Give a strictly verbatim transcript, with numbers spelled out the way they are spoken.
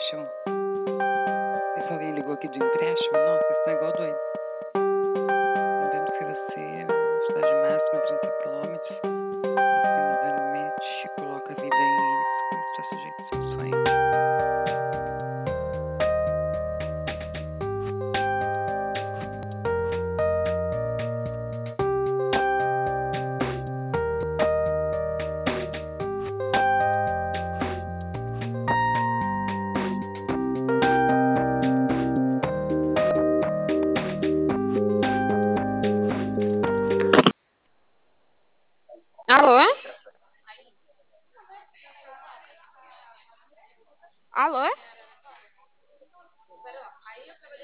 empréstimo. Ver se alguém ligou aqui de empréstimo. Nossa, isso tá igual doido. Lembramos que você velocidade máxima trinta quilômetros.